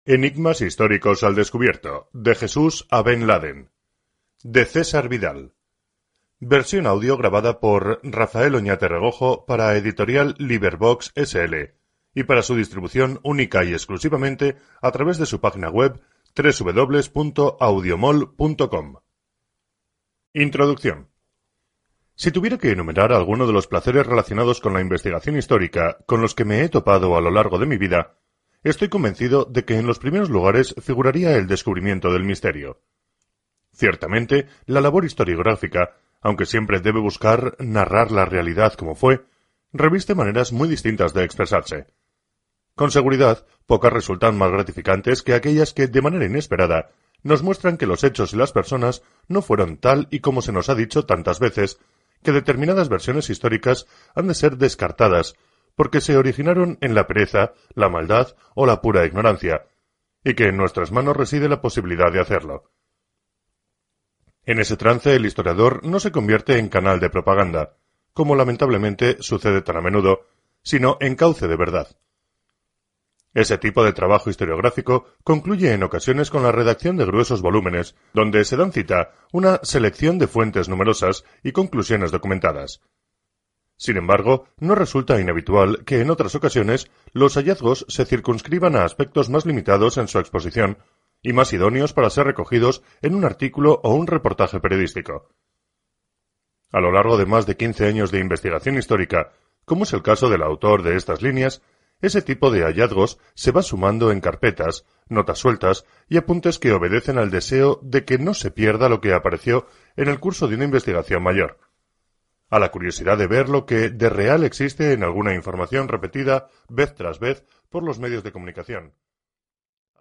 Enigmas históricos al descubierto, de Jesús a Ben Laden, de César Vidal. Versión audio grabada por Rafael Oñate Regojo para Editorial Liverbox SL y para su distribución única y exclusivamente a través de su página web www.audiomol.com. Introducción. Si tuviera que enumerar alguno de los placeres relacionados con la investigación histórica con los que me he topado a lo largo de mi vida, estoy convencido de que en los primeros lugares figuraría el descubrimiento del misterio. Ciertamente, la labor historiográfica, aunque siempre debe buscar narrar la realidad como fue, reviste maneras muy distintas de expresarse. Con seguridad, pocas resultan más gratificantes que aquellas que, de manera inesperada, nos muestran que los hechos y las personas no fueron tal y como se nos ha dicho tantas veces, que determinadas versiones históricas han de ser descartadas porque se originaron en la pereza, la maldad o la pura ignorancia, y que en nuestras manos reside la posibilidad de hacerlo. En ese trance el historiador no se convierte en canal de propaganda, como lamentablemente sucede tan a menudo, sino en cauce de verdad. Ese tipo de trabajo historiográfico concluye en ocasiones con la redacción de gruesos volúmenes, donde se dan cita una selección de fuentes numerosas y conclusiones documentadas. Sin embargo, no resulta inhabitual que en otras ocasiones los hallazgos se circunscriban a aspectos más limitados en su exposición y más idóneos para ser recogidos en un artículo o un reportaje periodístico. A lo largo de más de 15 años de investigación histórica, como es el caso del autor de estas líneas, ese tipo de hallazgos se va sumando en carpetas, notas sueltas y apuntes que obedecen al deseo de que no se pierda lo que apareció en el curso de una investigación mayor, a la curiosidad de ver lo que de real existe en alguna información repetida vez tras vez por los medios de comunicación.